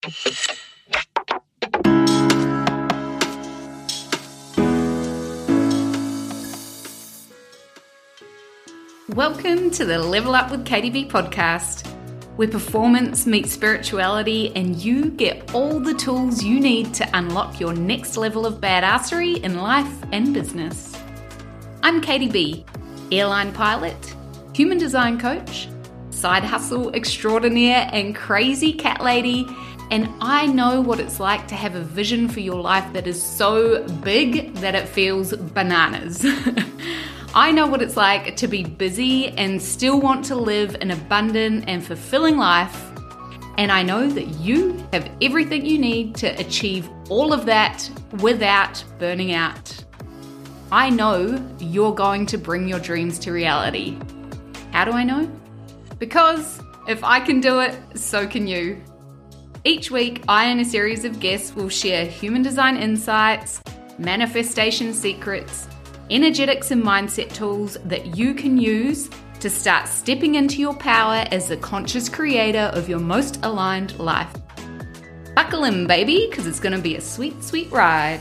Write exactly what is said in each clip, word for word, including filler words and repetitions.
Welcome to the Level Up with Katie B podcast, where performance meets spirituality and you get all the tools you need to unlock your next level of badassery in life and business. I'm Katie B, airline pilot, human design coach, side hustle extraordinaire and crazy cat lady, and I know what it's like to have a vision for your life that is so big that it feels bananas. I know what it's like to be busy and still want to live an abundant and fulfilling life, and I know that you have everything you need to achieve all of that without burning out. I know you're going to bring your dreams to reality. How do I know? Because if I can do it, so can you. Each week, I and a series of guests will share human design insights, manifestation secrets, energetics and mindset tools that you can use to start stepping into your power as the conscious creator of your most aligned life. Buckle in, baby, because it's going to be a sweet, sweet ride.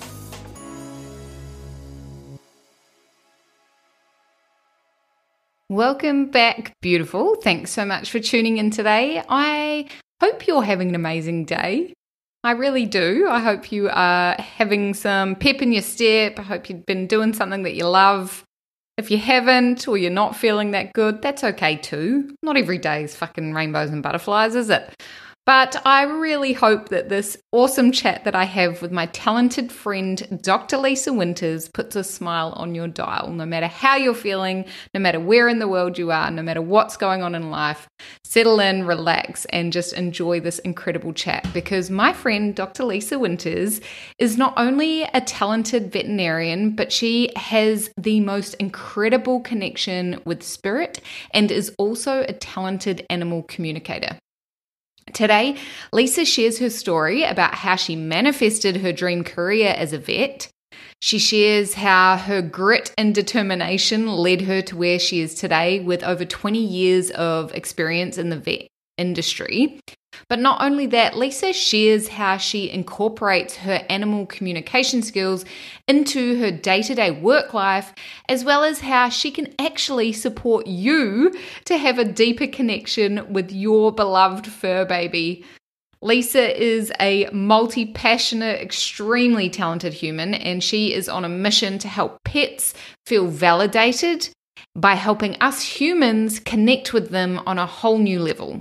Welcome back, beautiful. Thanks so much for tuning in today. I hope you're having an amazing day. I really do. I hope you are having some pep in your step. I hope you've been doing something that you love. If you haven't or you're not feeling that good, that's okay too. Not every day is fucking rainbows and butterflies, is it? But I really hope that this awesome chat that I have with my talented friend, Doctor Lisa Winters, puts a smile on your dial. No matter how you're feeling, no matter where in the world you are, no matter what's going on in life, settle in, relax, and just enjoy this incredible chat. Because my friend, Doctor Lisa Winters, is not only a talented veterinarian, but she has the most incredible connection with spirit and is also a talented animal communicator. Today, Lisa shares her story about how she manifested her dream career as a vet. She shares how her grit and determination led her to where she is today with over twenty years of experience in the vet industry. But not only that, Lisa shares how she incorporates her animal communication skills into her day-to-day work life, as well as how she can actually support you to have a deeper connection with your beloved fur baby. Lisa is a multi-passionate, extremely talented human, and she is on a mission to help pets feel validated by helping us humans connect with them on a whole new level.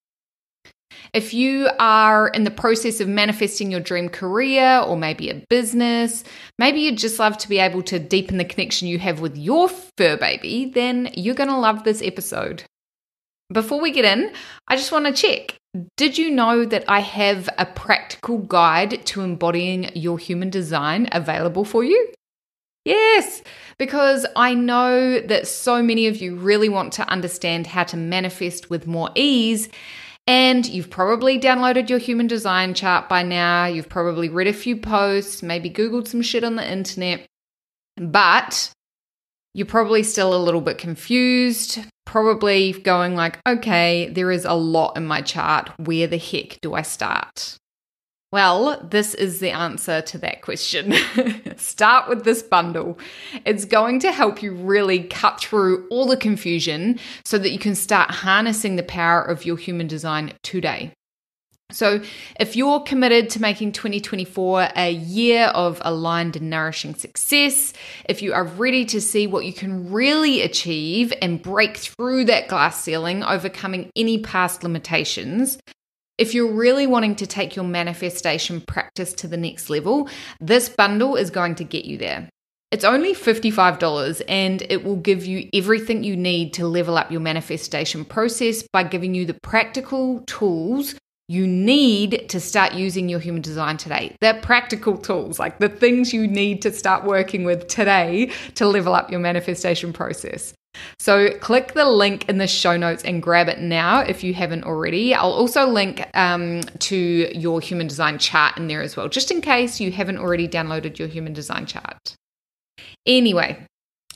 If you are in the process of manifesting your dream career or maybe a business, maybe you'd just love to be able to deepen the connection you have with your fur baby, then you're going to love this episode. Before we get in, I just want to check. Did you know that I have a practical guide to embodying your human design available for you? Yes, because I know that so many of you really want to understand how to manifest with more ease. And you've probably downloaded your human design chart by now. You've probably read a few posts, maybe Googled some shit on the internet, but you're probably still a little bit confused, probably going like, okay, there is a lot in my chart. Where the heck do I start? Well, this is the answer to that question. Start with this bundle. It's going to help you really cut through all the confusion so that you can start harnessing the power of your human design today. So if you're committed to making twenty twenty-four a year of aligned and nourishing success, if you are ready to see what you can really achieve and break through that glass ceiling, overcoming any past limitations, if you're really wanting to take your manifestation practice to the next level, this bundle is going to get you there. It's only fifty-five dollars and it will give you everything you need to level up your manifestation process by giving you the practical tools you need to start using your human design today. The practical tools, like the things you need to start working with today to level up your manifestation process. So click the link in the show notes and grab it now if you haven't already. I'll also link um, to your human design chart in there as well, just in case you haven't already downloaded your human design chart. Anyway,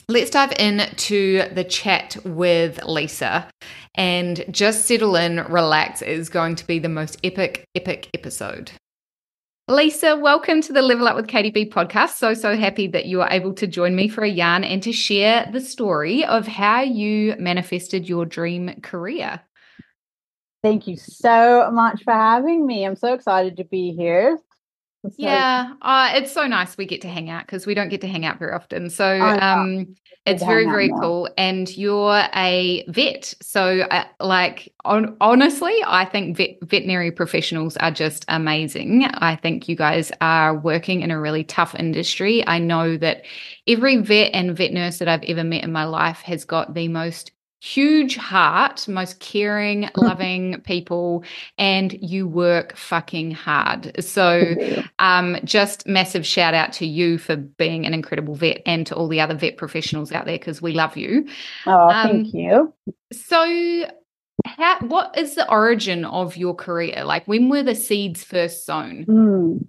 let's dive into the chat with Lisa and just settle in, relax. It is going to be the most epic, epic episode. Lisa, welcome to the Level Up with Katie B podcast. So, so happy that you are able to join me for a yarn and to share the story of how you manifested your dream career. Thank you so much for having me. I'm so excited to be here. So, yeah, uh, it's so nice we get to hang out because we don't get to hang out very often. So um, it's very, very cool. And you're a vet. So uh, like, on, honestly, I think vet, veterinary professionals are just amazing. I think you guys are working in a really tough industry. I know that every vet and vet nurse that I've ever met in my life has got the most huge heart, most caring, loving people, and you work fucking hard. So um, just massive shout out to you for being an incredible vet and to all the other vet professionals out there because we love you. Oh, um, thank you. So how, what is the origin of your career? Like when were the seeds first sown? Mm.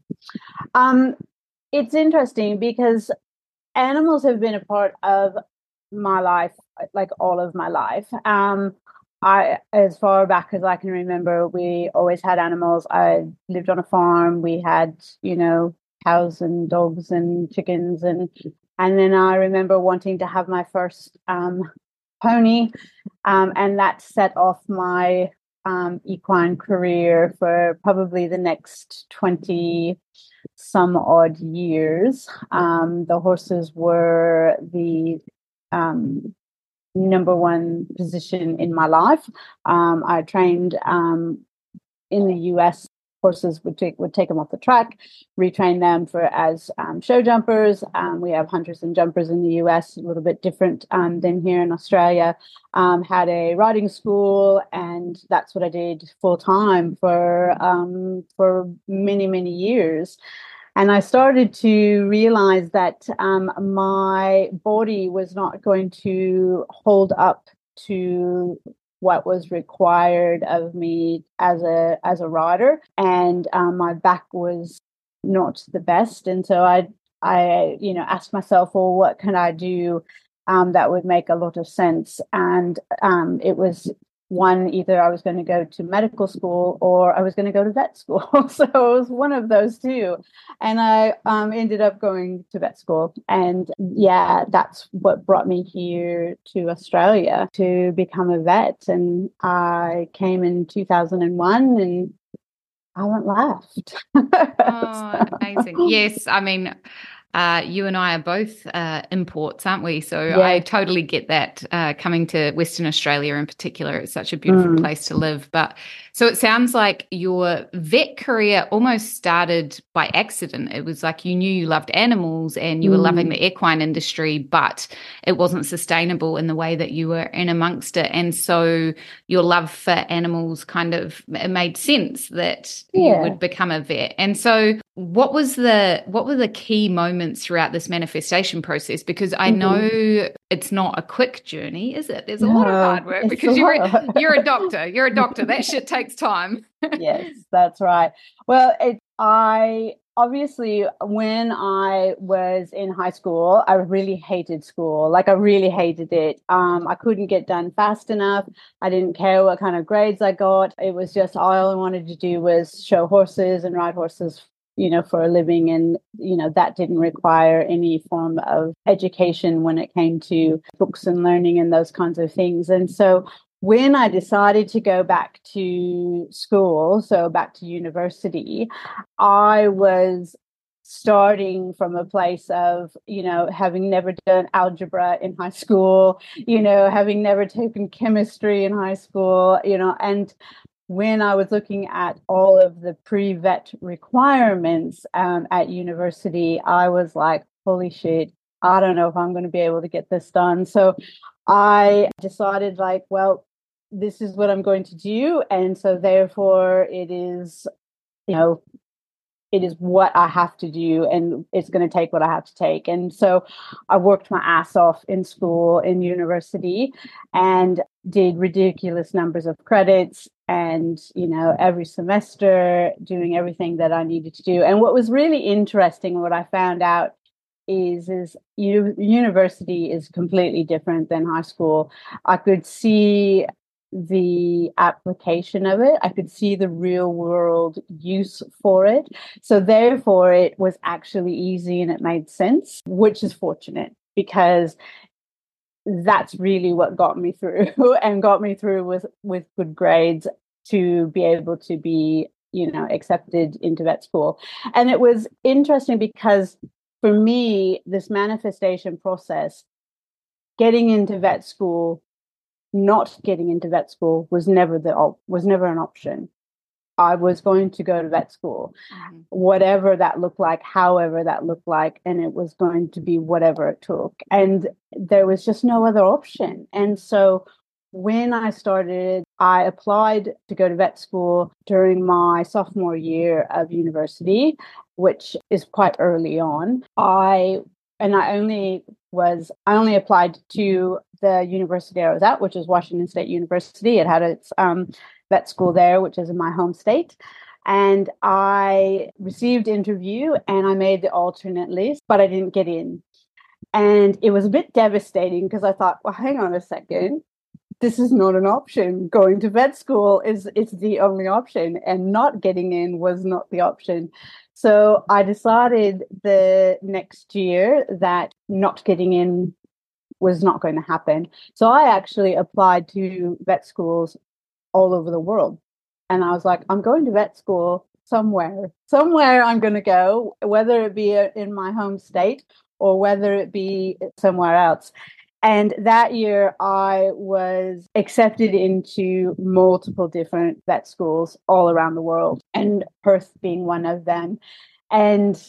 Um, it's interesting because animals have been a part of my life, like all of my life. Um, I, as far back as I can remember, we always had animals. I lived on a farm. We had, you know, cows and dogs and chickens, and and then I remember wanting to have my first um, pony, um, and that set off my um, equine career for probably the next twenty some odd years. Um, the horses were the um, number one position in my life. Um, I trained um, in the U S. Horses would take would take them off the track, retrain them for as um, show jumpers. Um, we have hunters and jumpers in the U S, a little bit different um, than here in Australia. Um, had a riding school, and that's what I did full time for um, for many many years. And I started to realize that um, my body was not going to hold up to what was required of me as a as a rider, and um, my back was not the best. And so I I you know asked myself, well, what can I do um, that would make a lot of sense? And um, it was one, either I was going to go to medical school or I was going to go to vet school. So it was one of those two. And I um, ended up going to vet school. And yeah, that's what brought me here to Australia to become a vet. And I came in two thousand one and I haven't left. Oh, amazing. Yes, I mean, Uh, you and I are both uh, imports, aren't we? So yeah. I totally get that. Uh, coming to Western Australia in particular, it's such a beautiful mm. place to live. But so it sounds like your vet career almost started by accident. It was like you knew you loved animals and you mm. were loving the equine industry, but it wasn't sustainable in the way that you were in amongst it. And so your love for animals kind of, it made sense that yeah. you would become a vet. And so what was the what were the key moments throughout this manifestation process? Because I know mm-hmm. it's not a quick journey, is it? There's a no, lot of hard work because you're a, you're a doctor. You're a doctor. That shit takes time. Yes, that's right. Well, it, I obviously when I was in high school, I really hated school. Like I really hated it. Um, I couldn't get done fast enough. I didn't care what kind of grades I got. It was just all I wanted to do was show horses and ride horses, you know, for a living. And, you know, that didn't require any form of education when it came to books and learning and those kinds of things. And so when I decided to go back to school, so back to university, I was starting from a place of, you know, having never done algebra in high school, you know, having never taken chemistry in high school, you know, and when I was looking at all of the pre-vet requirements um, at university, I was like, holy shit, I don't know if I'm going to be able to get this done. So I decided like, well, this is what I'm going to do. And so therefore it is, you know, it is what I have to do, and it's going to take what I have to take. And so I worked my ass off in school, in university, and did ridiculous numbers of credits and, you know, every semester doing everything that I needed to do. And what was really interesting, what I found out is is u- university is completely different than high school. I could see the application of it. I could see the real world use for it. So therefore it was actually easy and it made sense, which is fortunate because that's really what got me through and got me through with with good grades to be able to be, you know, accepted into vet school. And it was interesting because for me, this manifestation process, getting into vet school, not getting into vet school was never the op- was never an option. I was going to go to vet school, mm-hmm. whatever that looked like, however that looked like, and it was going to be whatever it took. And there was just no other option. And so when I started, I applied to go to vet school during my sophomore year of university, which is quite early on. I and I only was I only applied to the university I was at, which is Washington State University. It had its um, vet school there, which is in my home state. And I received interview and I made the alternate list, but I didn't get in. And it was a bit devastating because I thought, well, hang on a second. This is not an option. Going to vet school is it's the only option, and not getting in was not the option. So I decided the next year that not getting in was not going to happen. So I actually applied to vet schools all over the world. And I was like, I'm going to vet school somewhere. Somewhere I'm going to go, whether it be in my home state or whether it be somewhere else. And that year I was accepted into multiple different vet schools all around the world, and Perth being one of them. And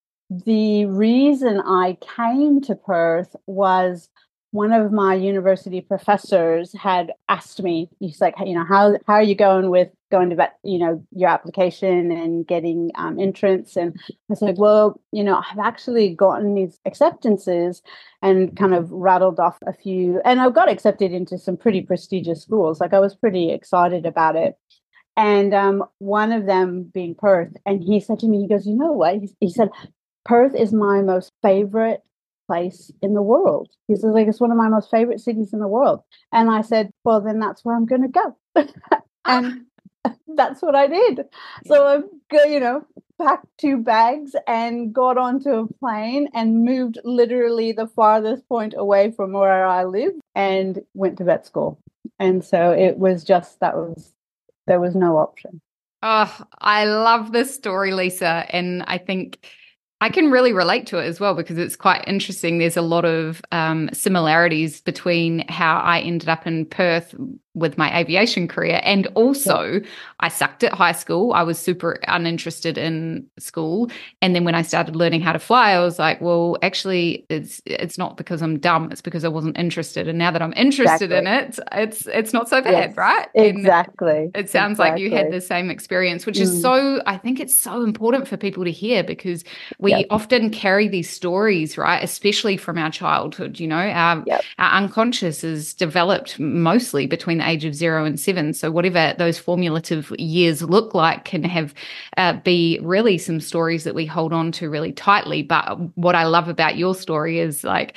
the reason I came to Perth was one of my university professors had asked me, he's like, you know, how how are you going with going to vet, you know, your application and getting um, entrance? And I was like, well, you know, I've actually gotten these acceptances and kind of rattled off a few, and I got accepted into some pretty prestigious schools. Like I was pretty excited about it. And um, one of them being Perth. And he said to me, he goes, you know what? He, he said, Perth is my most favorite place in the world. He says, like, it's one of my most favorite cities in the world. And I said, well, then that's where I'm going to go. And that's what I did. So I, go, you know, packed two bags and got onto a plane and moved literally the farthest point away from where I live and went to vet school. And so it was just, that was, there was no option. Oh, I love this story, Lisa. And I think I can really relate to it as well because it's quite interesting. There's a lot of um, similarities between how I ended up in Perth with my aviation career, and also yeah. I sucked at high school. I was super uninterested in school, and then when I started learning how to fly, I was like, well, actually, it's it's not because I'm dumb; it's because I wasn't interested. And now that I'm interested exactly. in it, it's it's not so bad, yes, right? Exactly. And it sounds exactly. like you had the same experience, which mm. is so. I think it's so important for people to hear because we yep. often carry these stories, right? Especially from our childhood. You know, our yep. our unconscious is developed mostly between the age of zero and seven. So whatever those formative years look like can have uh, be really some stories that we hold on to really tightly. But what I love about your story is like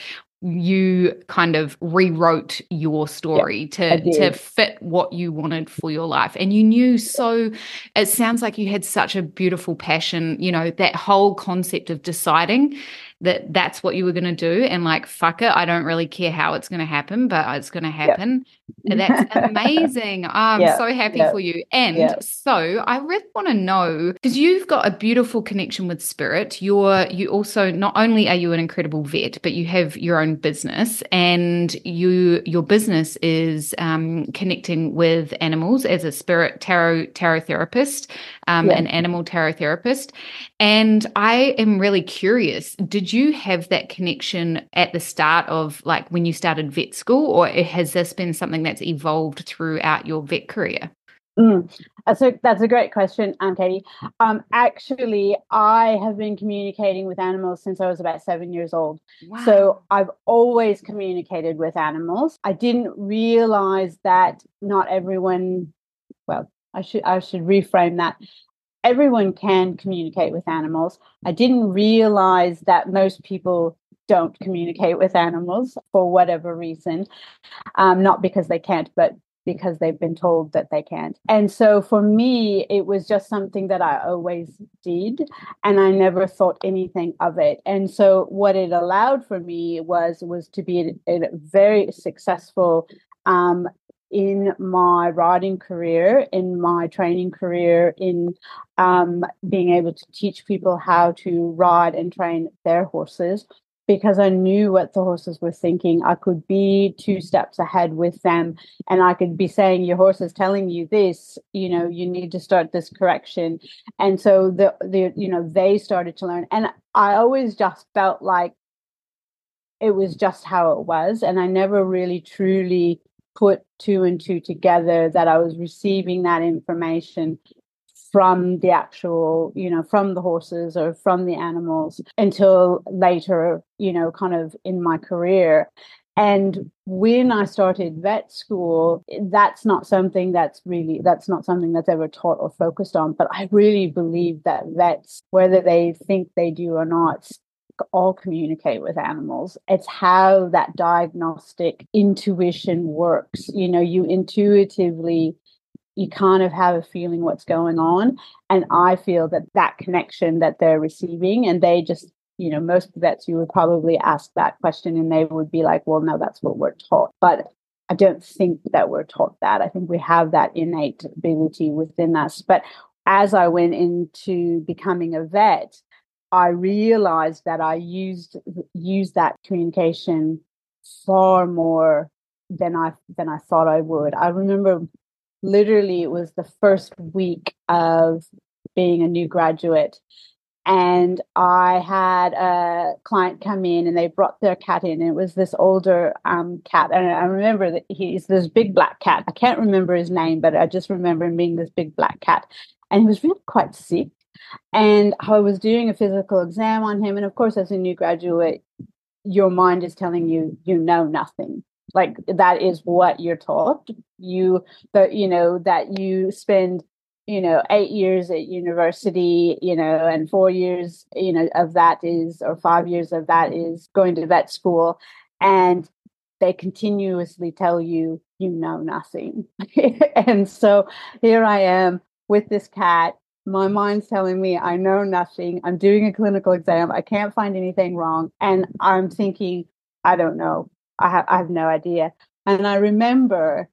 you kind of rewrote your story yeah, to to fit what you wanted for your life. And you knew so it sounds like you had such a beautiful passion, you know, that whole concept of deciding that that's what you were going to do and like, fuck it, I don't really care how it's going to happen, but it's going to happen. Yep. That's amazing. I'm yep. so happy yep. for you. And yep. so I really want to know, because you've got a beautiful connection with spirit. You're, you also, not only are you an incredible vet, but you have your own business, and you, your business is um, connecting with animals as a spirit tarot, tarot therapist, um, yep. an animal tarot therapist. And I am really curious, did you have that connection at the start of like when you started vet school, or has this been something that's evolved throughout your vet career? Mm. So that's a great question, um, Katie. Um, actually, I have been communicating with animals since I was about seven years old. Wow. So I've always communicated with animals. I didn't realize that not everyone, well, I should I should reframe that. everyone can communicate with animals. I didn't realize that most people don't communicate with animals for whatever reason, um, not because they can't, but because they've been told that they can't. And so for me, it was just something that I always did, and I never thought anything of it. And so what it allowed for me was was to be a, a very successful um, in my riding career, in my training career, in um, being able to teach people how to ride and train their horses, because I knew what the horses were thinking. I could be two steps ahead with them, and I could be saying, your horse is telling you this, you know, you need to start this correction. And so the, the you know, they started to learn. And I always just felt like it was just how it was. And I never really truly put two and two together, that I was receiving that information from the actual, you know, from the horses or from the animals, until later, you know, kind of in my career. And when I started vet school, that's not something that's really, that's not something that's ever taught or focused on. But I really believe that vets, whether they think they do or not, all communicate with animals. It's how that diagnostic intuition works. You know, you intuitively, you kind of have a feeling what's going on. And I feel that that connection that they're receiving, and they just, you know, most vets, you would probably ask that question and they would be like, well, no, that's what we're taught. But I don't think that we're taught that. I think we have that innate ability within us. But as I went into becoming a vet, I realized that I used used that communication far more than I than I thought I would. I remember literally it was the first week of being a new graduate, and I had a client come in and they brought their cat in. And it was this older um, cat. And I remember that he's this big black cat. I can't remember his name, but I just remember him being this big black cat. And he was really quite sick. And I was doing a physical exam on him. And of course, as a new graduate, your mind is telling you, you know nothing. Like, that is what you're taught. You, that, you know, that you spend, you know, eight years at university, you know, and four years, you know, of that is, or five years of that is going to vet school. And they continuously tell you, you know nothing. And so here I am with this cat. My mind's telling me I know nothing. I'm doing a clinical exam. I can't find anything wrong. And I'm thinking, I don't know. I, ha- I have no idea. And I remember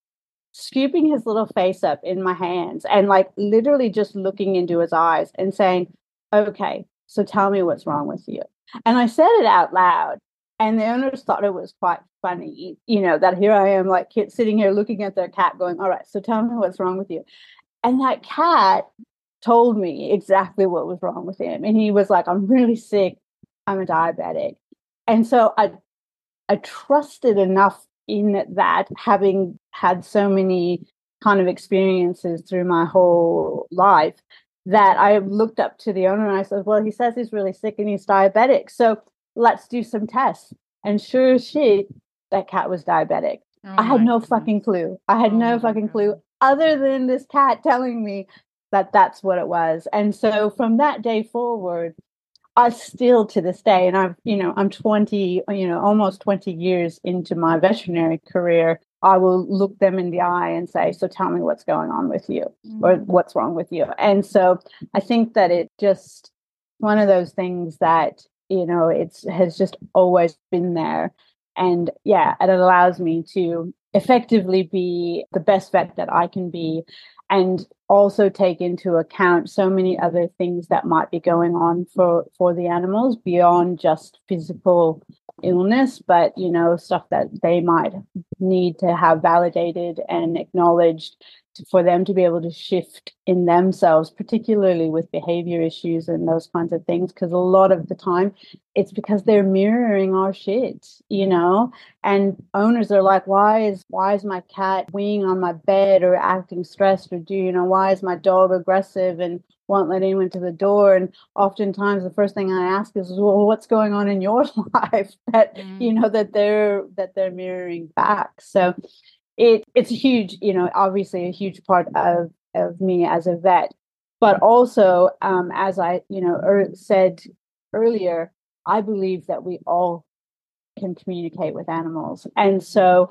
scooping his little face up in my hands and like literally just looking into his eyes and saying, okay, so tell me what's wrong with you. And I said it out loud. And the owners thought it was quite funny, you know, that here I am, like sitting here looking at their cat going, all right, so tell me what's wrong with you. And that cat told me exactly what was wrong with him. And he was like, I'm really sick. I'm a diabetic. And so I, I trusted enough in that, having had so many kind of experiences through my whole life, that I looked up to the owner and I said, well, he says he's really sick and he's diabetic. So let's do some tests. And sure as shit, that cat was diabetic. Oh I had no goodness. fucking clue. I had oh no fucking God. clue other than this cat telling me that that's what it was. And so from that day forward, I still to this day, and I've, you know, I'm twenty, you know, almost twenty years into my veterinary career, I will look them in the eye and say, so tell me what's going on with you, mm-hmm. or what's wrong with you. And so I think that it just one of those things that, you know, it's has just always been there. And yeah, it allows me to effectively be the best vet that I can be, and also take into account so many other things that might be going on for, for the animals beyond just physical illness, but, you know, stuff that they might need to have validated and acknowledged to, for them to be able to shift in themselves, particularly with behavior issues and those kinds of things. Because a lot of the time it's because they're mirroring our shit, you know, and owners are like, why is, why is my cat weeing on my bed or acting stressed, or do, you know, why is my dog aggressive and won't let anyone to the door? And oftentimes the first thing I ask is, well, what's going on in your life that, mm. you know, that they're, that they're mirroring back. So it, it's a huge, you know, obviously a huge part of, of me as a vet. but also, um, as I, you know, er, said earlier, I believe that we all can communicate with animals. And so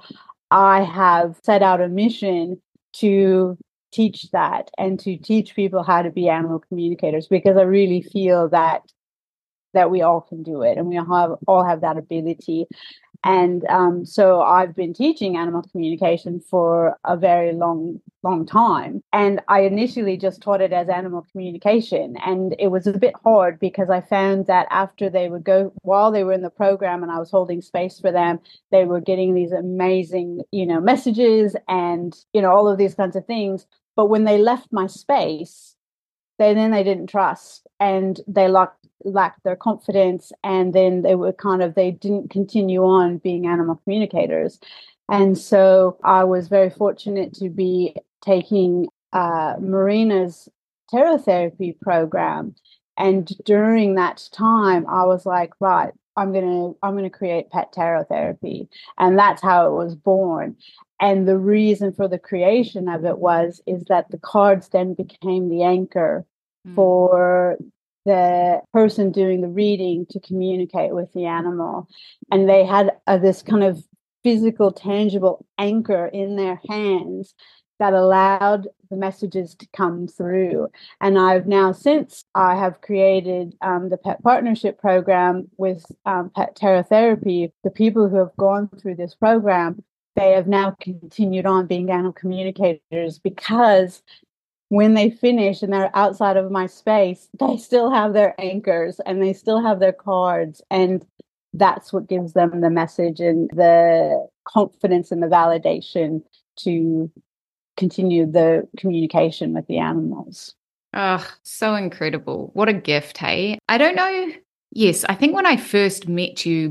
I have set out a mission to teach that and to teach people how to be animal communicators, because I really feel that that we all can do it and we all have all have that ability. And um, so I've been teaching animal communication for a very long, long time. And I initially just taught it as animal communication. And it was a bit hard because I found that after they would go, while they were in the program and I was holding space for them, they were getting these amazing, you know, messages and, you know, all of these kinds of things. But when they left my space, they then they didn't trust and they lacked lacked their confidence, and then they were kind of they didn't continue on being animal communicators. And so I was very fortunate to be taking uh, Marina's terrotherapy program, and during that time I was like, right, I'm gonna I'm gonna create pet terrotherapy, and that's how it was born. And the reason for the creation of it was is that the cards then became the anchor mm. for the person doing the reading to communicate with the animal. And they had uh, this kind of physical, tangible anchor in their hands that allowed the messages to come through. And I've now, since I have created um, the Pet Partnership Program with um, Pet Terrotherapy, the people who have gone through this program, they have now continued on being animal communicators, because when they finish and they're outside of my space, they still have their anchors and they still have their cards. And that's what gives them the message and the confidence and the validation to continue the communication with the animals. Oh, so incredible. What a gift, hey? I don't know. Yes, I think when I first met you,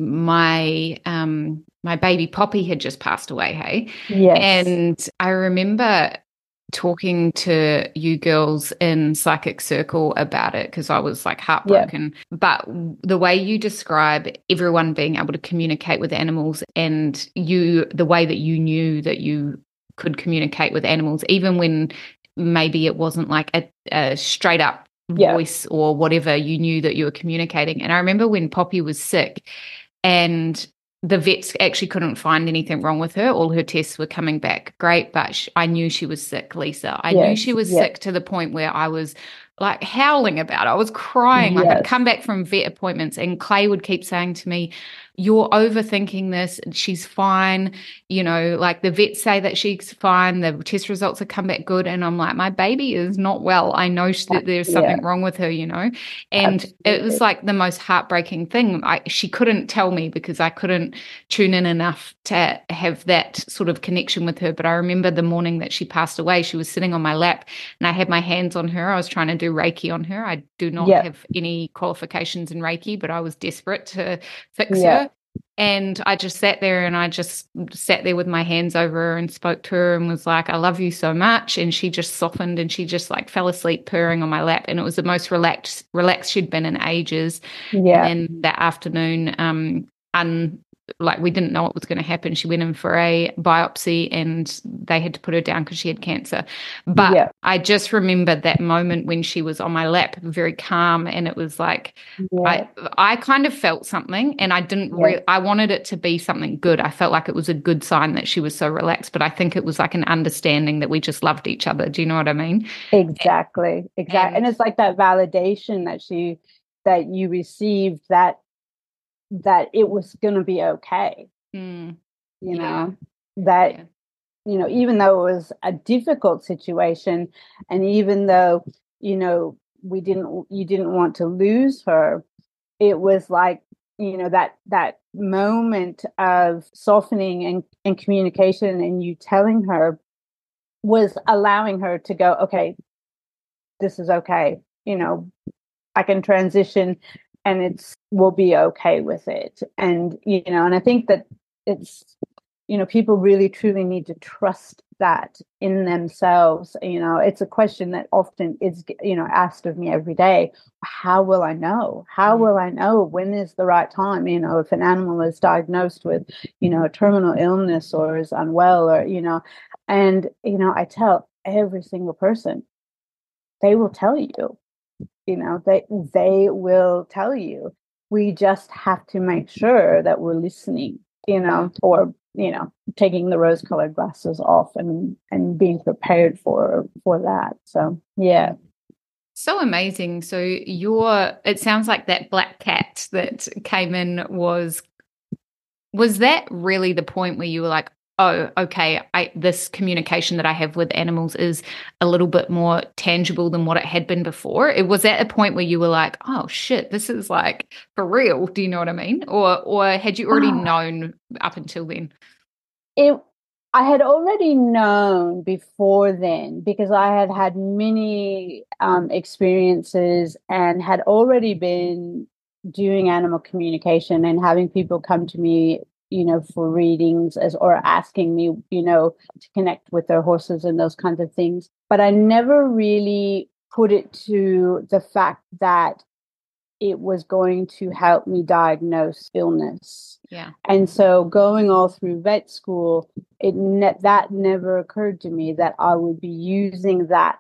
my um my baby Poppy had just passed away, hey? Yes. And I remember talking to you girls in Psychic Circle about it because I was like heartbroken. Yeah. But the way you describe everyone being able to communicate with animals, and you, the way that you knew that you could communicate with animals, even when maybe it wasn't like a, a straight up yeah. voice or whatever, you knew that you were communicating. And I remember when Poppy was sick and the vets actually couldn't find anything wrong with her. All her tests were coming back great, but she, I knew she was sick, Lisa. I yes, knew she was yes. sick to the point where I was like howling about it. I was crying. Yes. Like I'd come back from vet appointments and Clay would keep saying to me, you're overthinking this. She's fine. You know, like the vets say that she's fine. The test results have come back good. And I'm like, my baby is not well. I know she, that there's something yeah. wrong with her, you know. And Absolutely. It was like the most heartbreaking thing. I, she couldn't tell me because I couldn't tune in enough to have that sort of connection with her. But I remember the morning that she passed away, she was sitting on my lap and I had my hands on her. I was trying to do Reiki on her. I do not yeah. have any qualifications in Reiki, but I was desperate to fix yeah. her. And I just sat there and I just sat there with my hands over her and spoke to her and was like, I love you so much. And she just softened and she just like fell asleep purring on my lap. And it was the most relaxed, relaxed she'd been in ages. Yeah. And then that afternoon, um, un, like we didn't know what was going to happen. She went in for a biopsy and they had to put her down because she had cancer. But yeah. I just remembered that moment when she was on my lap, very calm. And it was like, yeah. I I kind of felt something and I didn't, yeah. re- I wanted it to be something good. I felt like it was a good sign that she was so relaxed, but I think it was like an understanding that we just loved each other. Do you know what I mean? Exactly. Exactly. And, and it's like that validation that she, that you received, that that it was going to be okay, mm. you know, yeah. that, yeah. you know, even though it was a difficult situation and even though, you know, we didn't, you didn't want to lose her, it was like, you know, that, that moment of softening and, and communication and you telling her was allowing her to go, okay, this is okay. You know, I can transition and it's will be okay with it. And, you know, and I think that it's, you know, people really truly need to trust that in themselves. You know, it's a question that often is, you know, asked of me every day. How will I know? How will I know when is the right time? You know, if an animal is diagnosed with, you know, a terminal illness or is unwell or, you know, and, you know, I tell every single person, they will tell you. You know, they they will tell you. We just have to make sure that we're listening, you know, or, you know, taking the rose-colored glasses off and and being prepared for for that. So yeah. So amazing. So your it sounds like that black cat that came in was was that really the point where you were like, oh, okay, I, this communication that I have with animals is a little bit more tangible than what it had been before? It was at a point where you were like, oh shit, this is like for real. Do you know what I mean? Or or had you already known up until then? It, I had already known before then, because I had had many um, experiences and had already been doing animal communication and having people come to me, you know, for readings as or asking me, you know, to connect with their horses and those kinds of things. But I never really put it to the fact that it was going to help me diagnose illness. Yeah. And so going all through vet school, it ne- that never occurred to me that I would be using that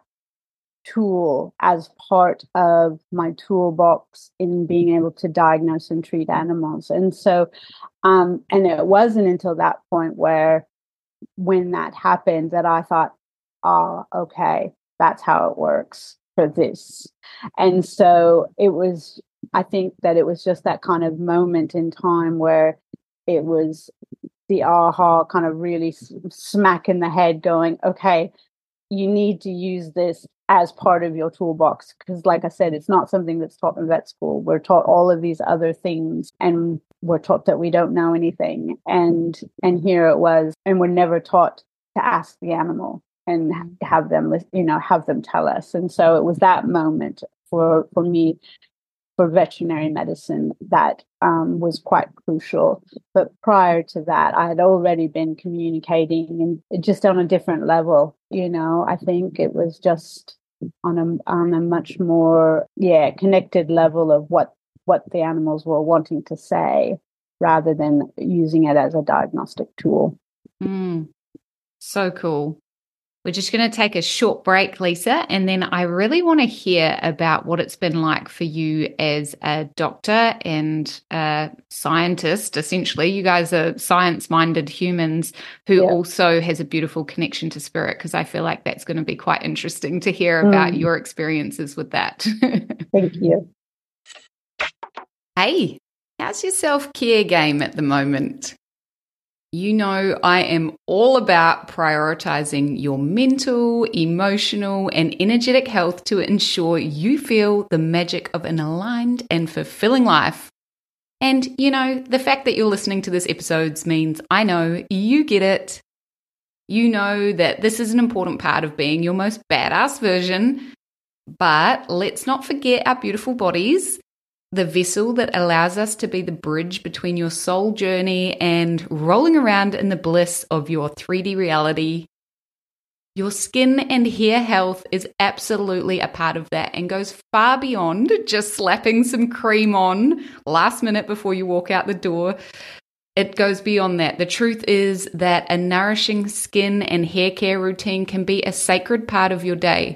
tool as part of my toolbox in being able to diagnose and treat animals. And so, um, and it wasn't until that point where, when that happened, that I thought, ah, oh, okay, that's how it works for this. And so it was, I think that it was just that kind of moment in time where it was the aha kind of really smack in the head going, okay, you need to use this as part of your toolbox. Because like I said, it's not something that's taught in vet school. We're taught all of these other things, and we're taught that we don't know anything. And and here it was, and we're never taught to ask the animal and have them, you know, have them tell us. And so it was that moment for for me, for veterinary medicine, that um, was quite crucial. But prior to that, I had already been communicating, and just on a different level. You know, I think it was just on a on a much more yeah connected level of what what the animals were wanting to say, rather than using it as a diagnostic tool. Mm, so cool. We're just going to take a short break, Lisa, and then I really want to hear about what it's been like for you as a doctor and a scientist. Essentially, you guys are science-minded humans who Yeah. also has a beautiful connection to spirit, because I feel like that's going to be quite interesting to hear about Mm. your experiences with that. Thank you. Hey, how's your self-care game at the moment? You know, I am all about prioritizing your mental, emotional, and energetic health to ensure you feel the magic of an aligned and fulfilling life. And, you know, the fact that you're listening to this episode means I know you get it. You know that this is an important part of being your most badass version. But let's not forget our beautiful bodies, the vessel that allows us to be the bridge between your soul journey and rolling around in the bliss of your three D reality. Your skin and hair health is absolutely a part of that and goes far beyond just slapping some cream on last minute before you walk out the door. It goes beyond that. The truth is that a nourishing skin and hair care routine can be a sacred part of your day,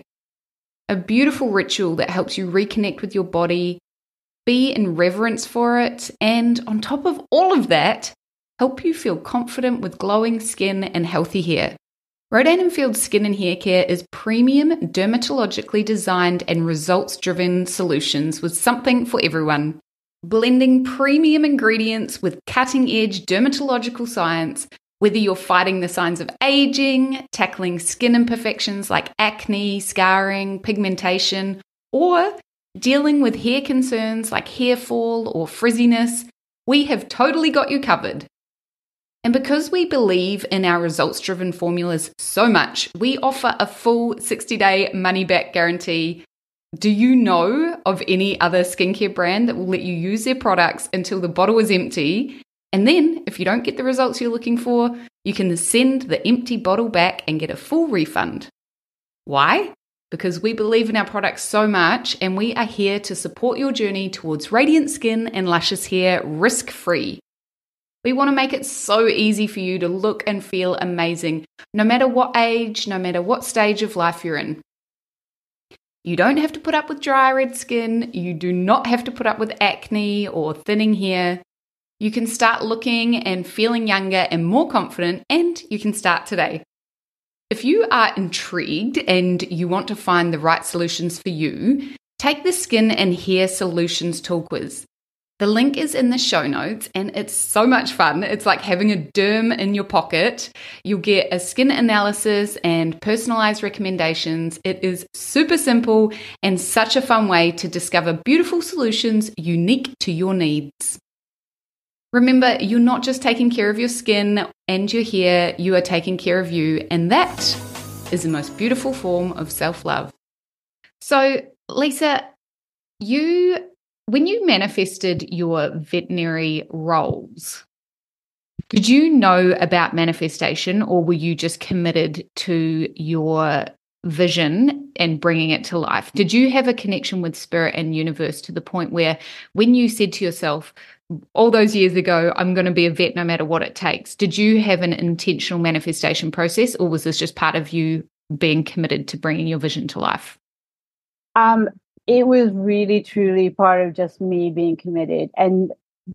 a beautiful ritual that helps you reconnect with your body, be in reverence for it, and on top of all of that, help you feel confident with glowing skin and healthy hair. Rodan & Fields Skin and Hair Care is premium, dermatologically designed and results-driven solutions with something for everyone. Blending premium ingredients with cutting-edge dermatological science, whether you're fighting the signs of aging, tackling skin imperfections like acne, scarring, pigmentation, or dealing with hair concerns like hair fall or frizziness, we have totally got you covered. And because we believe in our results-driven formulas so much, we offer a full sixty-day money-back guarantee. Do you know of any other skincare brand that will let you use their products until the bottle is empty? And then, if you don't get the results you're looking for, you can send the empty bottle back and get a full refund. Why? Because we believe in our products so much, and we are here to support your journey towards radiant skin and luscious hair risk-free. We want to make it so easy for you to look and feel amazing, no matter what age, no matter what stage of life you're in. You don't have to put up with dry, red skin. You do not have to put up with acne or thinning hair. You can start looking and feeling younger and more confident, and you can start today. If you are intrigued and you want to find the right solutions for you, take the Skin and Hair Solutions Tool Quiz. The link is in the show notes, and it's so much fun. It's like having a derm in your pocket. You'll get a skin analysis and personalized recommendations. It is super simple and such a fun way to discover beautiful solutions unique to your needs. Remember, you're not just taking care of your skin and your hair, you are taking care of you, and that is the most beautiful form of self-love. So, Lisa, you... when you manifested your veterinary roles, did you know about manifestation, or were you just committed to your vision and bringing it to life? Did you have a connection with spirit and universe to the point where when you said to yourself, all those years ago, I'm going to be a vet no matter what it takes, did you have an intentional manifestation process, or was this just part of you being committed to bringing your vision to life? Um. It was really, truly part of just me being committed. And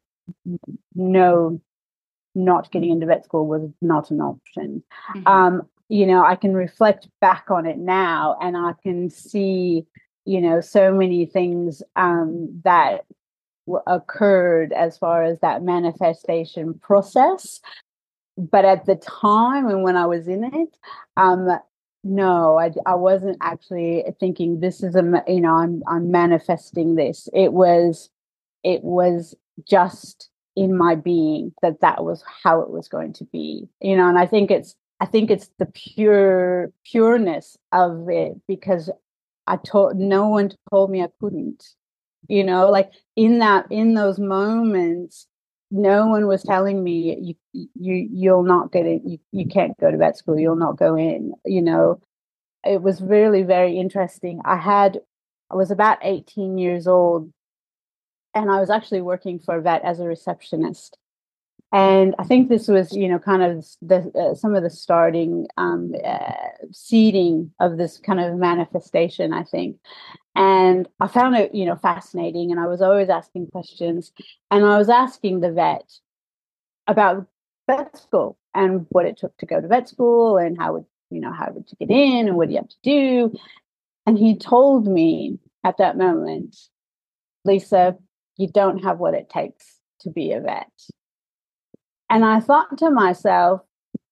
no, not getting into vet school was not an option. Mm-hmm. Um, you know, I can reflect back on it now, and I can see, you know, so many things um, that w- occurred as far as that manifestation process. But at the time and when I was in it, um, No, I, I wasn't actually thinking this is a, you know, I'm I'm manifesting this. It was, it was just in my being that that was how it was going to be, you know. And I think it's, I think it's the pure pureness of it, because I told, no one told me I couldn't, you know, like in that, in those moments, no one was telling me you you you'll not get it. You you can't go to vet school. You'll not go in. You know, it was really very interesting. I had I was about eighteen years old, and I was actually working for a vet as a receptionist. And I think this was, you know, kind of the uh, some of the starting um, uh, seeding of this kind of manifestation, I think. And I found it, you know, fascinating. And I was always asking questions. And I was asking the vet about vet school and what it took to go to vet school, and how would, you know, how would you get in, and what do you have to do? And he told me at that moment, Lisa, you don't have what it takes to be a vet. And I thought to myself,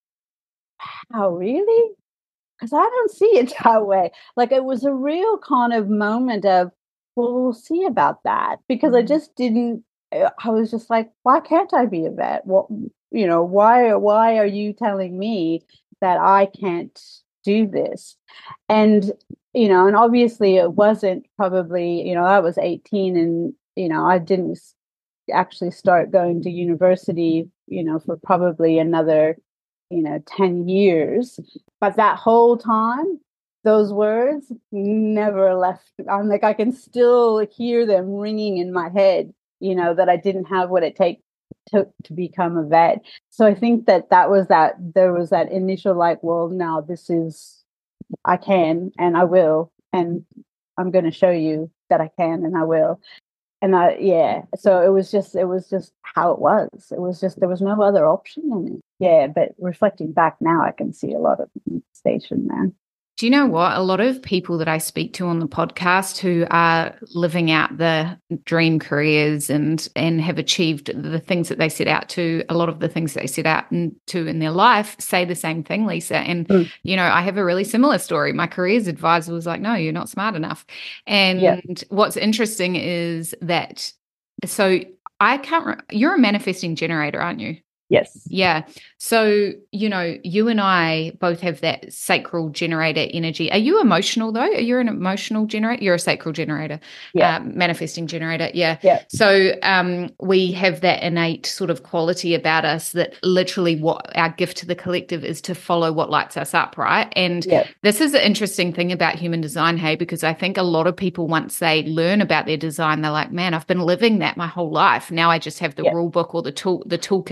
how, really? Because I don't see it that way. Like, it was a real kind of moment of, well, we'll see about that. Because I just didn't, I was just like, why can't I be a vet? What, you know, why, why are you telling me that I can't do this? And, you know, and obviously it wasn't probably, you know, I was eighteen, and, you know, I didn't actually start going to university, you know, for probably another, you know, ten years. But that whole time, those words never left. I'm like, I can still hear them ringing in my head, you know, that I didn't have what it takes to, to become a vet. So I think that that was that, there was that initial like, well, now this is, I can, and I will, and I'm going to show you that I can, and I will. And I, yeah, so it was just, it was just how it was. It was just, there was no other option in it. Yeah, but reflecting back now, I can see a lot of manifestation there. Do you know what? A lot of people that I speak to on the podcast who are living out the dream careers and and have achieved the things that they set out to, a lot of the things they set out to in their life, say the same thing, Lisa. And, mm. you know, I have a really similar story. My careers advisor was like, no, you're not smart enough. And yep. What's interesting is that, so I can't, re- you're a manifesting generator, aren't you? Yes. Yeah. So, you know, you and I both have that sacral generator energy. Are you emotional though? Are you an emotional generator? You're a sacral generator, yeah. uh, manifesting generator. Yeah. Yeah. So um, we have that innate sort of quality about us that literally what our gift to the collective is to follow what lights us up, right? And yeah. This is the interesting thing about human design, hey, because I think a lot of people, once they learn about their design, they're like, man, I've been living that my whole life. Now I just have the yeah. rule book or the tool, the toolkit, sorry,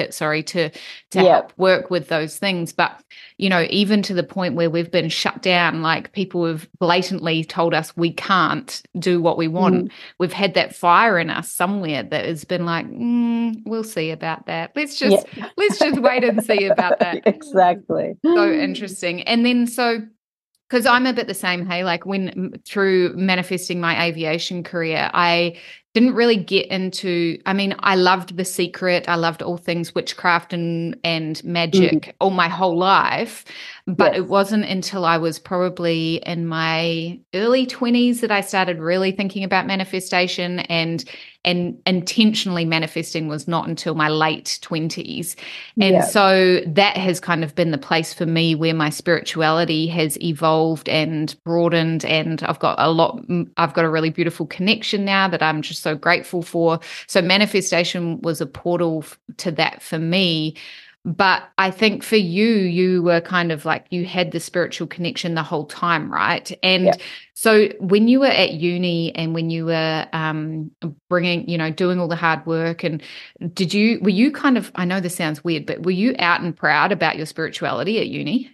to to Yeah. help work with those things. But, you know, even to the point where we've been shut down, like people have blatantly told us we can't do what we want. Mm. We've had that fire in us somewhere that has been like, mm, we'll see about that. Let's just Yeah. let's just wait and see about that. Exactly. So interesting. And then so because I'm a bit the same, hey, like when through manifesting my aviation career, I didn't really get into, I mean, I loved The Secret. I loved all things witchcraft and, and magic Mm. all my whole life. But Yes. it wasn't until I was probably in my early twenties that I started really thinking about manifestation, and and intentionally manifesting was not until my late twenties. And Yeah. so that has kind of been the place for me where my spirituality has evolved and broadened. And I've got a lot, I've got a really beautiful connection now that I'm just so grateful for. So manifestation was a portal to that for me. But I think for you, you were kind of like, you had the spiritual connection the whole time, right? And Yeah. so when you were at uni and when you were um, bringing, you know, doing all the hard work, and did you, were you kind of, I know this sounds weird, but were you out and proud about your spirituality at uni?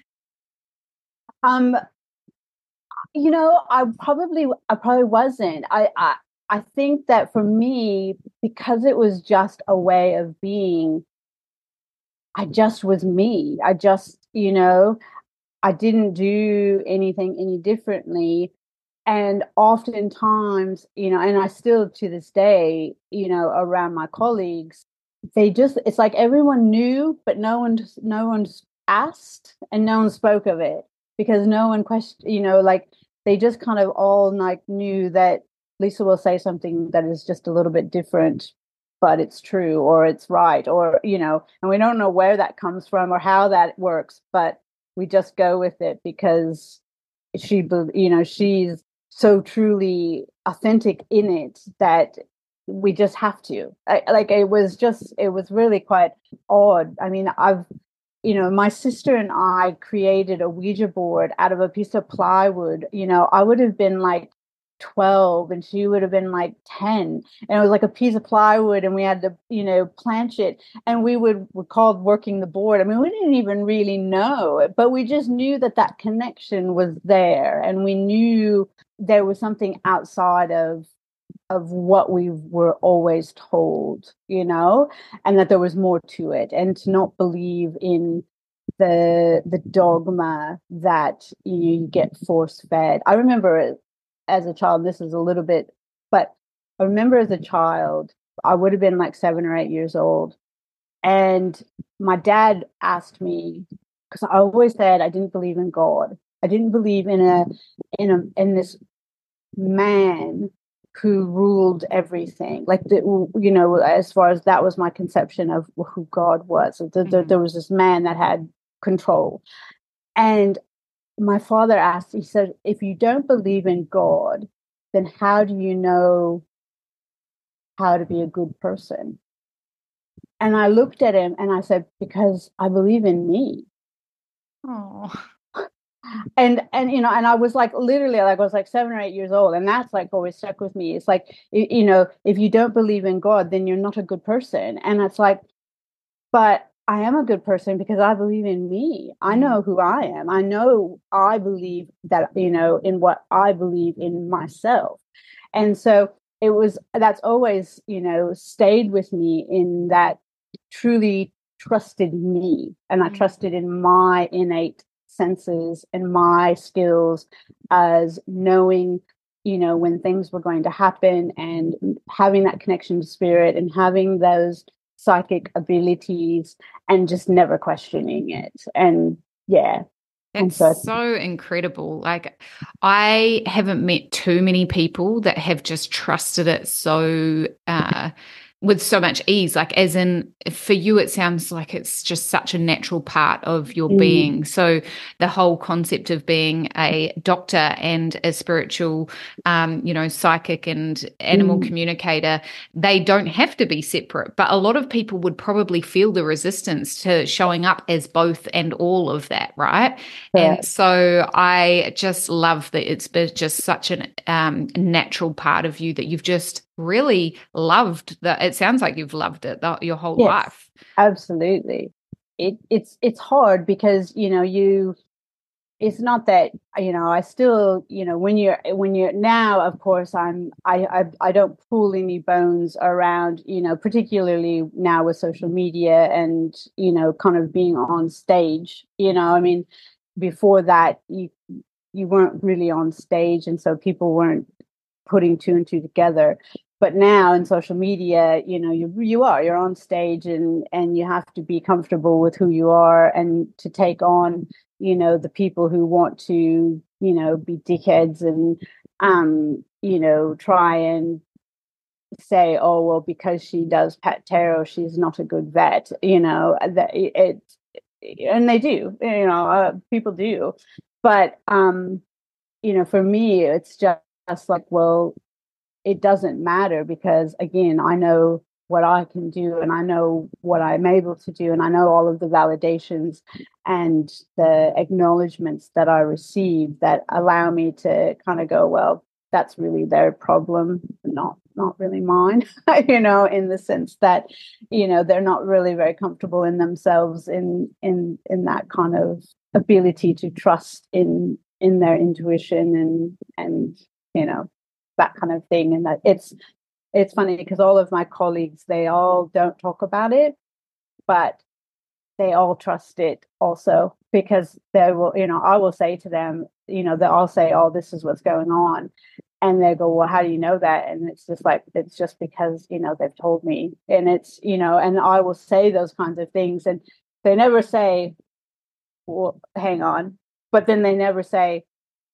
Um, you know, I probably, I probably wasn't. I, I, I think that for me, because it was just a way of being, I just was me. I just, you know, I didn't do anything any differently. And oftentimes, you know, and I still to this day, you know, around my colleagues, they just, it's like everyone knew, but no one, no one asked and no one spoke of it because no one questioned, you know, like they just kind of all like knew that Lisa will say something that is just a little bit different, but it's true or it's right, or, you know, and we don't know where that comes from or how that works, but we just go with it because she, you know, she's so truly authentic in it that we just have to. I, like it was just, it was really quite odd. I mean, I've, you know, my sister and I created a Ouija board out of a piece of plywood. You know, I would have been like twelve and she would have been like ten, and it was like a piece of plywood and we had to, you know, planch it, and we would we called working the board. I mean, we didn't even really know, but we just knew that that connection was there, and we knew there was something outside of of what we were always told, you know, and that there was more to it, and to not believe in the the dogma that you get force fed. I remember as a child, this is a little bit, but I remember as a child, I would have been like seven or eight years old, and my dad asked me, because I always said I didn't believe in God. I didn't believe in a in a in this man who ruled everything, like the, you know, as far as that was my conception of who God was. So the, the, Mm-hmm. there was this man that had control. And my father asked, he said, if you don't believe in God, then how do you know how to be a good person? And I looked at him and I said, because I believe in me. Oh. And, and, you know, and I was like, literally, like I was like seven or eight years old. And that's like always stuck with me. It's like, you know, if you don't believe in God, then you're not a good person. And it's like, but I am a good person because I believe in me. I know who I am. I know I believe that, you know, in what I believe in myself. And so it was, that's always, you know, stayed with me in that truly trusted me. And I Mm. trusted in my innate senses and my skills as knowing, you know, when things were going to happen, and having that connection to spirit and having those psychic abilities and just never questioning it. And yeah. That's so, so incredible. Like, I haven't met too many people that have just trusted it so uh, with so much ease. Like, as in, for you, it sounds like it's just such a natural part of your mm, being. So the whole concept of being a doctor and a spiritual, um, you know, psychic and animal mm, communicator, they don't have to be separate. But a lot of people would probably feel the resistance to showing up as both and all of that, right? yeah. And so I just love that it's been just such a um, natural part of you that you've just really loved that. It sounds like you've loved it the, your whole Yes, life. absolutely. It, it's it's hard because, you know, you it's not that, you know, I still, you know, when you're when you're now, of course, I'm I, I I don't pull any bones around, you know, particularly now with social media and, you know, kind of being on stage. You know, I mean, before that, you you weren't really on stage, and so people weren't putting two and two together. But now in social media, you know, you you are you're on stage, and and you have to be comfortable with who you are, and to take on, you know, the people who want to, you know, be dickheads and, um, you know, try and say, oh, well, because she does pet tarot, she's not a good vet, you know, that it, it and they do, you know, uh, people do. But, um, you know, for me, it's just, just like, well, it doesn't matter because, again, I know what I can do and I know what I'm able to do, and I know all of the validations and the acknowledgements that I receive that allow me to kind of go, well, that's really their problem, not not really mine, you know, in the sense that, you know, they're not really very comfortable in themselves in in in that kind of ability to trust in in their intuition and and you know, that kind of thing. And that it's it's funny because all of my colleagues, they all don't talk about it, but they all trust it also, because they will, you know, I will say to them, you know, they'll all say, oh, this is what's going on. And they go, well, how do you know that? And it's just like, it's just because, you know, they've told me. And it's, you know, and I will say those kinds of things. And they never say, well, hang on. But then they never say,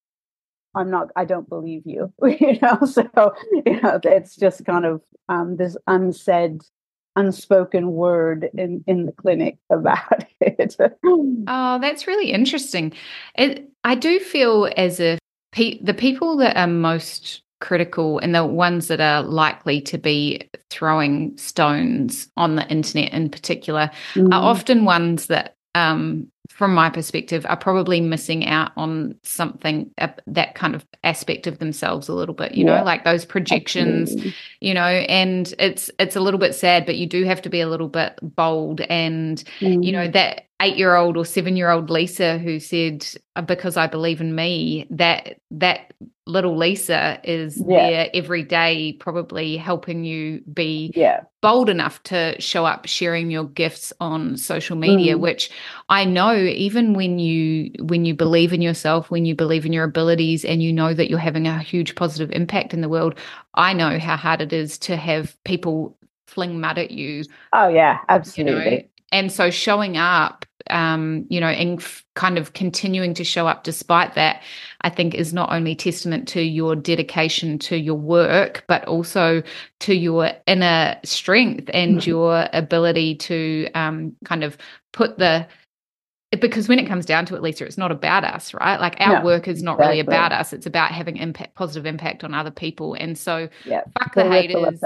I'm not, I don't believe you, you know, so, you know, it's just kind of um, this unsaid, unspoken word in, in the clinic about it. Oh, that's really interesting. It, I do feel as if pe- the people that are most critical and the ones that are likely to be throwing stones on the internet in particular mm. are often ones that, um, from my perspective, are probably missing out on something, uh, that kind of aspect of themselves a little bit, you yeah. know, like those projections, Absolutely. you know, and it's it's a little bit sad, but you do have to be a little bit bold. And, mm. you know, that eight-year-old or seven-year-old Lisa who said, because I believe in me, that that little Lisa is yeah. there every day probably helping you be yeah. bold enough to show up sharing your gifts on social media, mm. which I know even when you when you believe in yourself, when you believe in your abilities and you know that you're having a huge positive impact in the world, I know how hard it is to have people fling mud at you. Oh, yeah, absolutely. You know? And so showing up, um, you know, and f- kind of continuing to show up despite that, I think is not only testament to your dedication to your work, but also to your inner strength and mm-hmm. your ability to um, kind of put the, because when it comes down to it, Lisa, it's not about us, right? Like our no, work is not exactly. really about us. It's about having impact, positive impact on other people. And so yep. fuck the, the haters.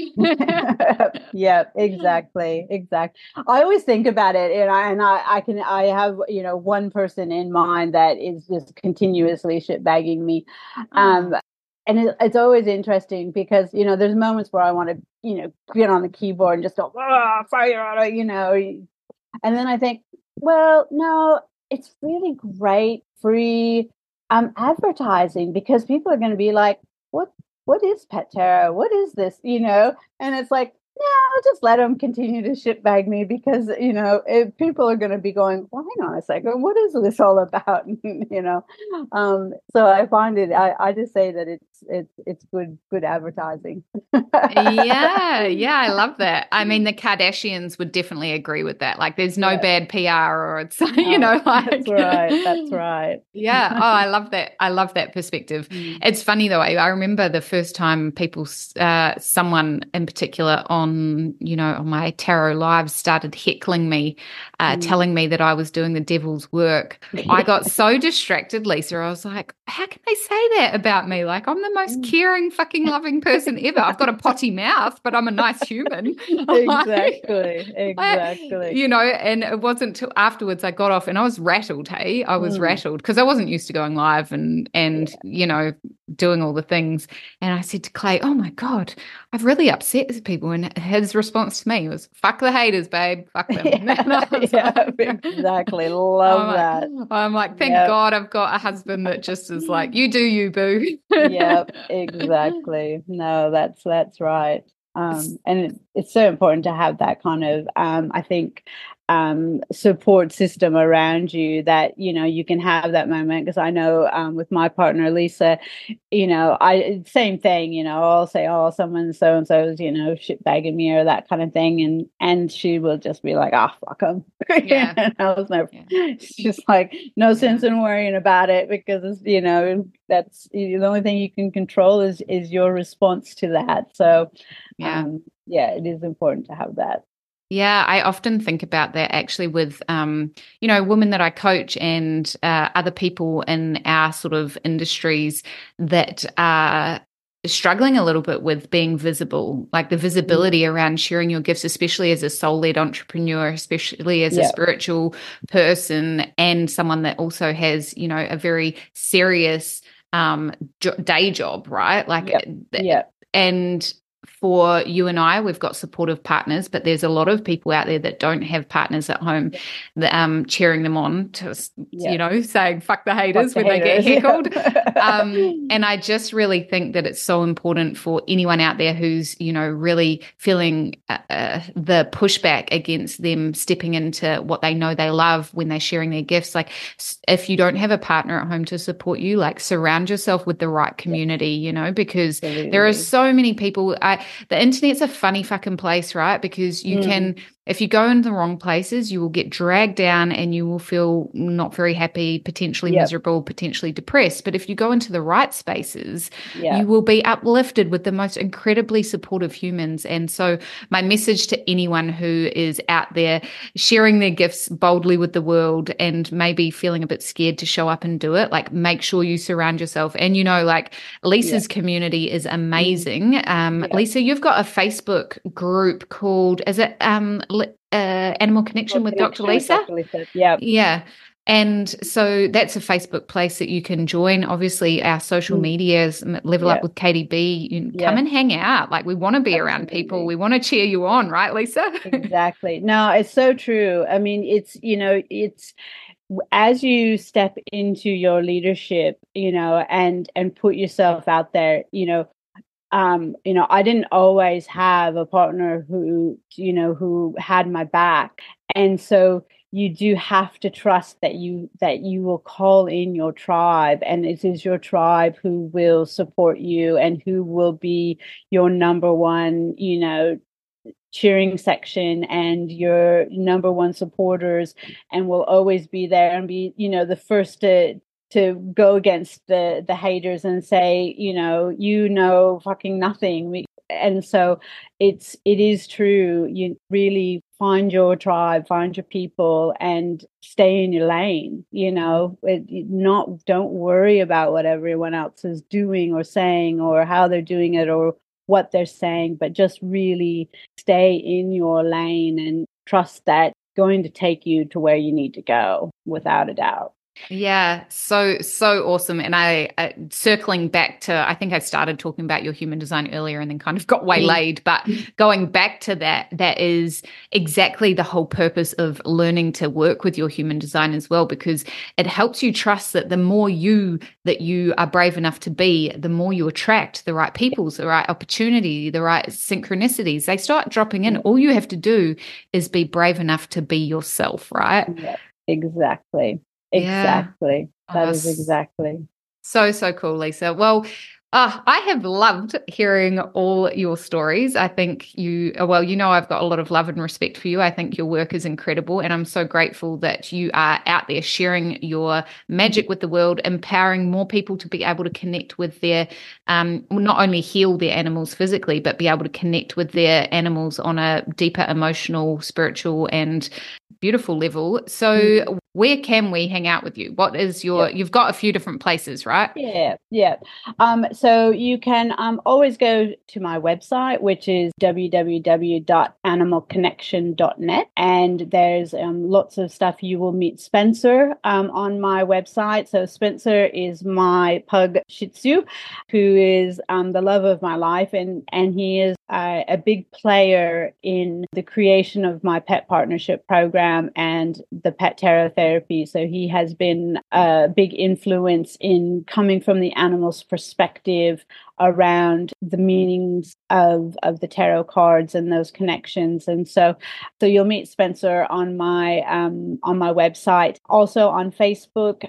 Yeah, exactly. Exactly. I always think about it, and I, and I, I can, I have, you know, one person in mind that is just continuously shitbagging me. Um, oh. And it, it's always interesting because, you know, there's moments where I want to, you know, get on the keyboard and just go, ah, fire, you know, and then I think, well, no, it's really great free um, advertising, because people are going to be like, what, what is Pet Tarot? What is this? You know, and it's like, yeah, I'll just let them continue to shitbag me, because, you know, if people are going to be going, well, hang on a second, what is this all about? You know, um, so I find it, I, I just say that it's, it's, it's good, good advertising. yeah. Yeah. I love that. I mean, the Kardashians would definitely agree with that. Like there's no yeah. bad P R, or it's, you know, like. That's right. That's right. Yeah. Oh, I love that. I love that perspective. Mm. It's funny though. I, I remember the first time people, uh, someone in particular on on, you know, on my tarot lives started heckling me, uh, mm. telling me that I was doing the devil's work, I got so distracted, Lisa. I was like, how can they say that about me? Like, I'm the most caring, fucking loving person ever. I've got a potty mouth, but I'm a nice human. Exactly. Exactly. You know, and it wasn't till afterwards I got off and I was rattled, hey? I was mm. rattled because I wasn't used to going live and, and yeah. you know, doing all the things. And I said to Clay, oh my God, I've really upset people. And his response to me was, fuck the haters, babe. Fuck them. Yeah, yeah like, exactly. Love I'm that. Like, I'm like, thank yep. God I've got a husband that just is like, you do you, boo. Yep, exactly. No, that's, that's right. Um, and it, it's so important to have that kind of, um, I think, um, support system around you that, you know, you can have that moment. Because I know um, with my partner, Lisa, you know, I same thing, you know, I'll say, oh, someone so-and-so's, you know, shit bagging me or that kind of thing. And and she will just be like, ah, oh, fuck them. Yeah. And I was never, yeah. It's just like, no sense yeah. in worrying about it because, it's, you know, that's the only thing you can control is, is your response to that. So, yeah. Um, yeah, it is important to have that. Yeah, I often think about that actually with, um, you know, women that I coach and uh, other people in our sort of industries that are struggling a little bit with being visible, like the visibility mm. around sharing your gifts, especially as a soul-led entrepreneur, especially as yeah. a spiritual person and someone that also has, you know, a very serious um, jo- day job, right? Like, yeah. yeah. and for you and I, we've got supportive partners, but there's a lot of people out there that don't have partners at home that, um, cheering them on to, yeah. you know, saying, fuck the haters fuck the when haters. They get heckled. Yeah. um, and I just really think that it's so important for anyone out there who's, you know, really feeling uh, the pushback against them stepping into what they know they love when they're sharing their gifts. Like if you don't have a partner at home to support you, like surround yourself with the right community, yeah. you know, because Absolutely. There are so many people. I, the internet's a funny fucking place, right? Because you mm. can, if you go into the wrong places, you will get dragged down and you will feel not very happy, potentially yep. miserable, potentially depressed. But if you go into the right spaces, yep. you will be uplifted with the most incredibly supportive humans. And so my message to anyone who is out there sharing their gifts boldly with the world and maybe feeling a bit scared to show up and do it, like make sure you surround yourself. And, you know, like Lisa's yep. community is amazing. Mm. Um, yep. Lisa, you've got a Facebook group called, is it um, uh, Animal Connection with Doctor Lisa? Doctor Lisa. Yeah. Yeah. And so that's a Facebook place that you can join. Obviously, our social mm. medias, Level yeah. Up with Katie B, you yeah. come and hang out. Like we want to be Absolutely. Around people. We want to cheer you on, right, Lisa? Exactly. No, it's so true. I mean, it's, you know, it's, as you step into your leadership, you know, and, and put yourself out there, you know, Um, you know, I didn't always have a partner who, you know, who had my back. And so you do have to trust that you that you will call in your tribe, and it is your tribe who will support you and who will be your number one, you know, cheering section and your number one supporters, and will always be there and be, you know, the first to to go against the the haters and say, you know, you know fucking nothing. We, and so it's it is true. You really find your tribe, find your people, and stay in your lane. You know, it, not don't worry about what everyone else is doing or saying or how they're doing it or what they're saying, but just really stay in your lane and trust that it's going to take you to where you need to go, without a doubt. Yeah, so, so awesome. And I, uh, circling back to, I think I started talking about your human design earlier and then kind of got waylaid, but going back to that, that is exactly the whole purpose of learning to work with your human design as well, because it helps you trust that the more you, that you are brave enough to be, the more you attract the right peoples, the right opportunity, the right synchronicities. They start dropping in. All you have to do is be brave enough to be yourself, right? Yeah, exactly. Exactly. Yeah. That oh, is exactly. So, so cool, Lisa. Well, Uh, I have loved hearing all your stories. I think you, well, you know, I've got a lot of love and respect for you. I think your work is incredible. And I'm so grateful that you are out there sharing your magic with the world, empowering more people to be able to connect with their, um, not only heal their animals physically, but be able to connect with their animals on a deeper emotional, spiritual, and beautiful level. So where can we hang out with you? What is your, Yeah. you've got a few different places, right? Yeah, yeah. Um, so you can um, always go to my website, which is w w w dot animal connection dot net. And there's um, lots of stuff. You will meet Spencer um, on my website. So Spencer is my pug Shih Tzu, who is um, the love of my life. And, and he is a, a big player in the creation of my pet partnership program and the pet tarot therapy. So he has been a big influence in coming from the animal's perspective around the meanings of of the tarot cards and those connections. And so so you'll meet Spencer on my um on my website, also on Facebook.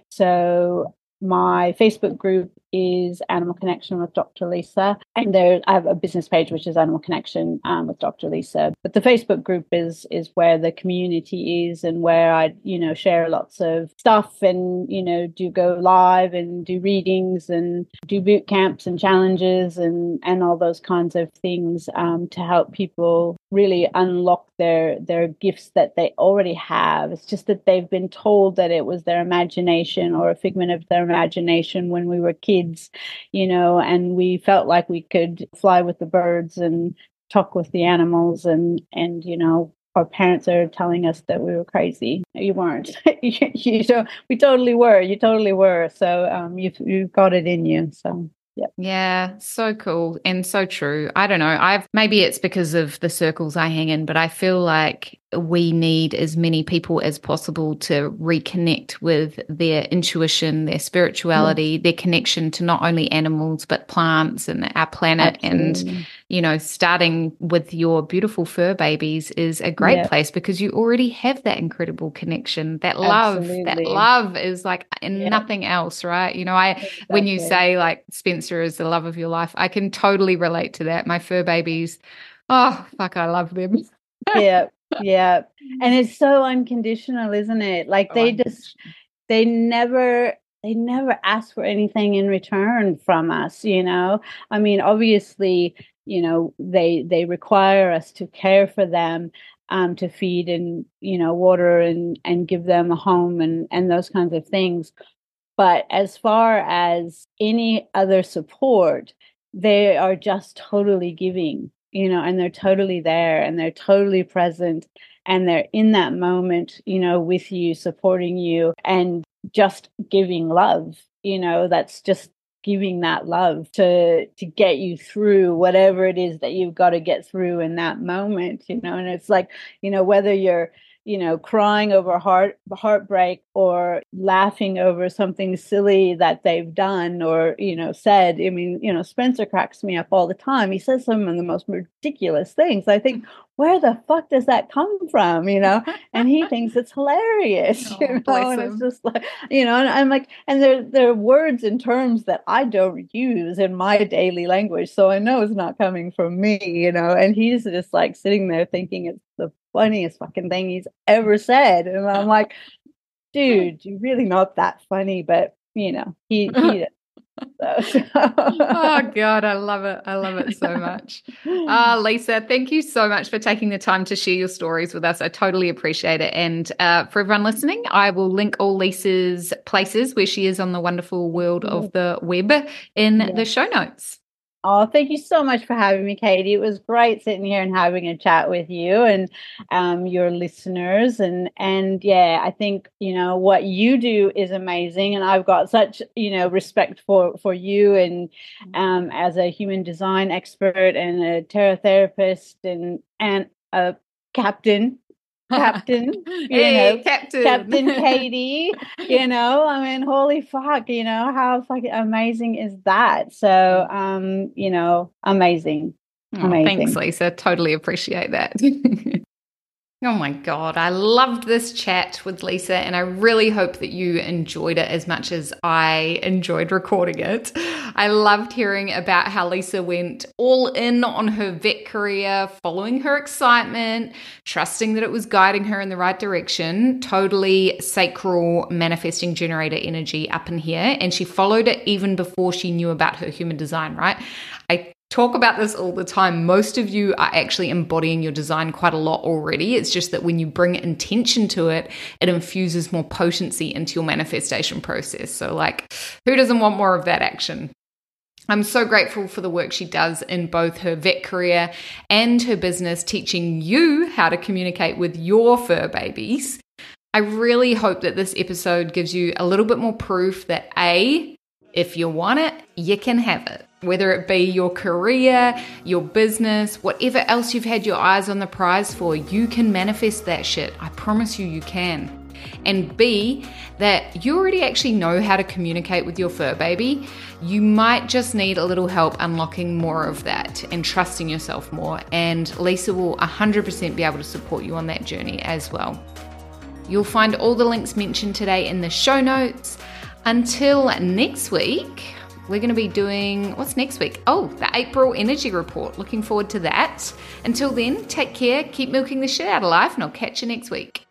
So my Facebook group is Animal Connection with Doctor Lisa, and there I have a business page which is Animal Connection um, with Doctor Lisa. But the Facebook group is is where the community is, and where I you know share lots of stuff, and you know do go live and do readings and do boot camps and challenges and and all those kinds of things um, to help people really unlock their their gifts that they already have. It's just that they've been told that it was their imagination or a figment of their imagination when we were kids, you know, and we felt like we could fly with the birds and talk with the animals, and and you know our parents are telling us that we were crazy. You weren't. you, you know, we totally were. You totally were. So um, you've you've got it in you. So. Yep. Yeah, so cool and so true. I don't know. I've maybe it's because of the circles I hang in, but I feel like we need as many people as possible to reconnect with their intuition, their spirituality, yes. their connection to not only animals but plants and our planet. Absolutely. And you know, starting with your beautiful fur babies is a great yep. place, because you already have that incredible connection. That love, Absolutely. that love is like in yep. nothing else, right? You know, I exactly. when you say like Spencer is the love of your life, I can totally relate to that. My fur babies, oh fuck, I love them. yeah, yeah, and it's so unconditional, isn't it? Like they oh, just, they never. They never ask for anything in return from us, you know. I mean, obviously, you know, they they require us to care for them, um, to feed and you know water and and give them a home and and those kinds of things. But as far as any other support, they are just totally giving, you know, and they're totally there and they're totally present and they're in that moment, you know, with you, supporting you and just giving love, you know, that's just giving that love to to get you through whatever it is that you've got to get through in that moment, you know. And it's like, you know, whether you're you know, crying over heart heartbreak or laughing over something silly that they've done or, you know, said. I mean, you know, Spencer cracks me up all the time. He says some of the most ridiculous things. I think, where the fuck does that come from? You know, and he thinks it's hilarious, oh, you know, and him. It's just like, you know, and I'm like, and there, there are words and terms that I don't use in my daily language. So I know it's not coming from me, you know, and he's just like sitting there thinking it's the funniest fucking thing he's ever said. And I'm like, dude, you're really not that funny, but you know, he, he so. Oh God, I love it. I love it so much. Uh, Lisa, thank you so much for taking the time to share your stories with us. I totally appreciate it. And uh, for everyone listening, I will link all Lisa's places where she is on the wonderful world of the web in yeah. the show notes. Oh, thank you so much for having me, Katie. It was great sitting here and having a chat with you and um, your listeners. And, and yeah, I think, you know, what you do is amazing. And I've got such, you know, respect for, for you and um, as a human design expert and a tarot therapist and, and a captain. Captain, you hey, know, Captain. Captain Katie, you know, I mean, holy fuck, you know, how fucking amazing is that? So, um, you know, amazing. Oh, amazing. Thanks, Lisa. Totally appreciate that. Oh my God, I loved this chat with Lisa, and I really hope that you enjoyed it as much as I enjoyed recording it. I loved hearing about how Lisa went all in on her vet career, following her excitement, trusting that it was guiding her in the right direction, totally sacral manifesting generator energy up in here, and she followed it even before she knew about her human design, right? I talk about this all the time. Most of you are actually embodying your design quite a lot already. It's just that when you bring intention to it, it infuses more potency into your manifestation process. So like, who doesn't want more of that action? I'm so grateful for the work she does in both her vet career and her business, teaching you how to communicate with your fur babies. I really hope that this episode gives you a little bit more proof that A, if you want it, you can have it. Whether it be your career, your business, whatever else you've had your eyes on the prize for, you can manifest that shit. I promise you, you can. And B, that you already actually know how to communicate with your fur baby. You might just need a little help unlocking more of that and trusting yourself more. And Lisa will one hundred percent be able to support you on that journey as well. You'll find all the links mentioned today in the show notes. Until next week, we're going to be doing, what's next week? Oh, the April energy report. Looking forward to that. Until then, take care, keep milking the shit out of life, and I'll catch you next week.